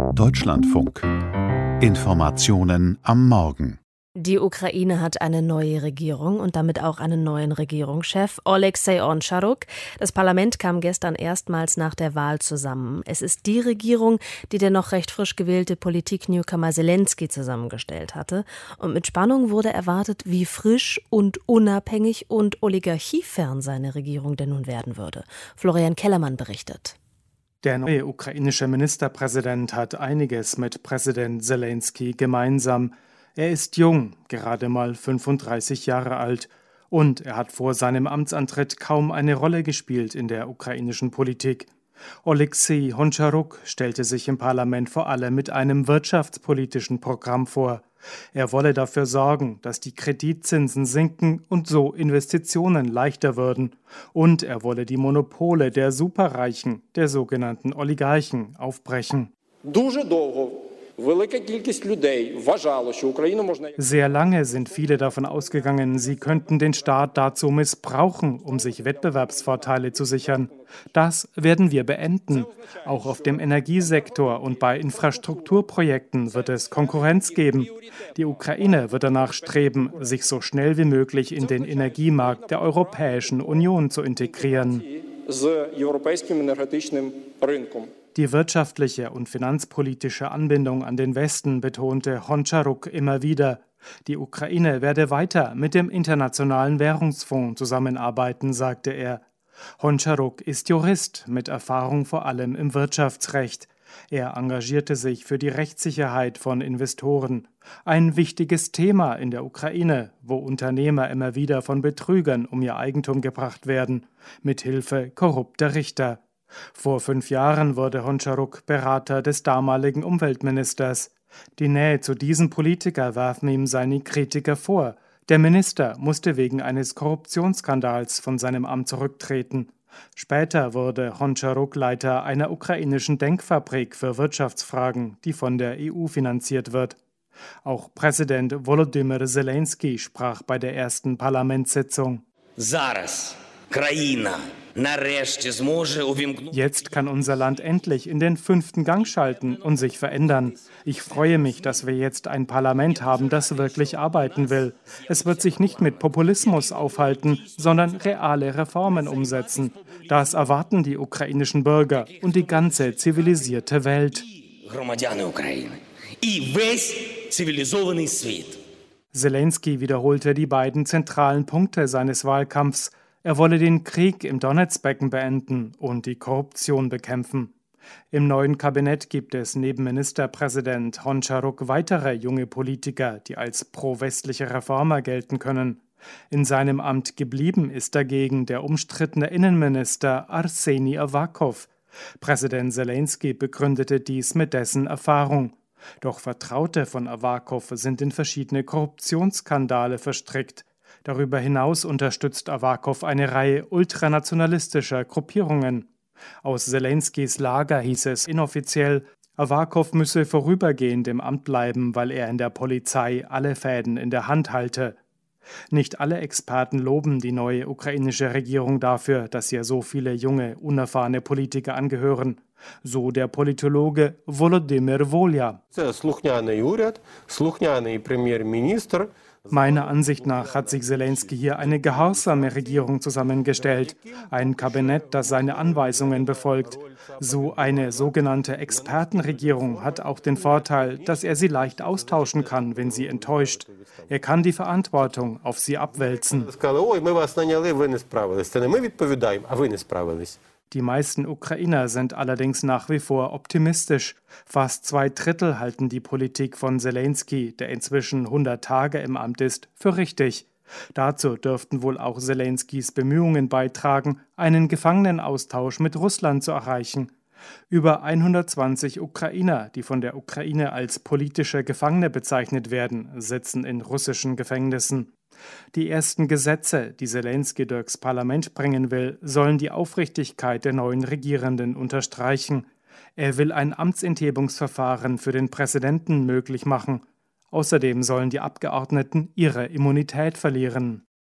Deutschlandfunk. Informationen am Morgen. Die Ukraine hat eine neue Regierung und damit auch einen neuen Regierungschef, Oleksiy Honcharuk. Das Parlament kam gestern erstmals nach der Wahl zusammen. Es ist die Regierung, die der noch recht frisch gewählte Politik-Newcomer Selenskyj zusammengestellt hatte. Und mit Spannung wurde erwartet, wie frisch und unabhängig und oligarchiefern seine Regierung denn nun werden würde. Florian Kellermann berichtet. Der neue ukrainische Ministerpräsident hat einiges mit Präsident Selenskyj gemeinsam. Er ist jung, gerade mal 35 Jahre alt, und er hat vor seinem Amtsantritt kaum eine Rolle gespielt in der ukrainischen Politik. Oleksiy Honcharuk stellte sich im Parlament vor allem mit einem wirtschaftspolitischen Programm vor. Er wolle dafür sorgen, dass die Kreditzinsen sinken und so Investitionen leichter würden. Und er wolle die Monopole der Superreichen, der sogenannten Oligarchen, aufbrechen. Sehr lange sind viele davon ausgegangen, sie könnten den Staat dazu missbrauchen, um sich Wettbewerbsvorteile zu sichern. Das werden wir beenden. Auch auf dem Energiesektor und bei Infrastrukturprojekten wird es Konkurrenz geben. Die Ukraine wird danach streben, sich so schnell wie möglich in den Energiemarkt der Europäischen Union zu integrieren. Die wirtschaftliche und finanzpolitische Anbindung an den Westen betonte Honcharuk immer wieder. Die Ukraine werde weiter mit dem Internationalen Währungsfonds zusammenarbeiten, sagte er. Honcharuk ist Jurist mit Erfahrung vor allem im Wirtschaftsrecht. Er engagierte sich für die Rechtssicherheit von Investoren. Ein wichtiges Thema in der Ukraine, wo Unternehmer immer wieder von Betrügern um ihr Eigentum gebracht werden, mit Hilfe korrupter Richter. Vor 5 Jahren wurde Honcharuk Berater des damaligen Umweltministers. Die Nähe zu diesem Politiker warfen ihm seine Kritiker vor. Der Minister musste wegen eines Korruptionsskandals von seinem Amt zurücktreten. Später wurde Honcharuk Leiter einer ukrainischen Denkfabrik für Wirtschaftsfragen, die von der EU finanziert wird. Auch Präsident Volodymyr Selenskyj sprach bei der ersten Parlamentssitzung. Jetzt kann unser Land endlich in den 5. Gang schalten und sich verändern. Ich freue mich, dass wir jetzt ein Parlament haben, das wirklich arbeiten will. Es wird sich nicht mit Populismus aufhalten, sondern reale Reformen umsetzen. Das erwarten die ukrainischen Bürger und die ganze zivilisierte Welt. Selenskyj wiederholte die beiden zentralen Punkte seines Wahlkampfs. Er wolle den Krieg im Donezbecken beenden und die Korruption bekämpfen. Im neuen Kabinett gibt es neben Ministerpräsident Honcharuk weitere junge Politiker, die als pro-westliche Reformer gelten können. In seinem Amt geblieben ist dagegen der umstrittene Innenminister Arseniy Awakov. Präsident Selenskyj begründete dies mit dessen Erfahrung. Doch Vertraute von Awakov sind in verschiedene Korruptionsskandale verstrickt. Darüber hinaus unterstützt Awakov eine Reihe ultranationalistischer Gruppierungen. Aus Selenskys Lager hieß es inoffiziell, Awakov müsse vorübergehend im Amt bleiben, weil er in der Polizei alle Fäden in der Hand halte. Nicht alle Experten loben die neue ukrainische Regierung dafür, dass ihr so viele junge, unerfahrene Politiker angehören. So der Politologe Volodymyr Volya. Meiner Ansicht nach hat sich Selenskyj hier eine gehorsame Regierung zusammengestellt, ein Kabinett, das seine Anweisungen befolgt. So eine sogenannte Expertenregierung hat auch den Vorteil, dass er sie leicht austauschen kann, wenn sie enttäuscht. Er kann die Verantwortung auf sie abwälzen. Die meisten Ukrainer sind allerdings nach wie vor optimistisch. Fast 2/3 halten die Politik von Selenskyj, der inzwischen 100 Tage im Amt ist, für richtig. Dazu dürften wohl auch Selenskys Bemühungen beitragen, einen Gefangenenaustausch mit Russland zu erreichen. Über 120 Ukrainer, die von der Ukraine als politische Gefangene bezeichnet werden, sitzen in russischen Gefängnissen. Die ersten Gesetze, die Selenskyj durchs Parlament bringen will, sollen die Aufrichtigkeit der neuen Regierenden unterstreichen. Er will ein Amtsenthebungsverfahren für den Präsidenten möglich machen. Außerdem sollen die Abgeordneten ihre Immunität verlieren.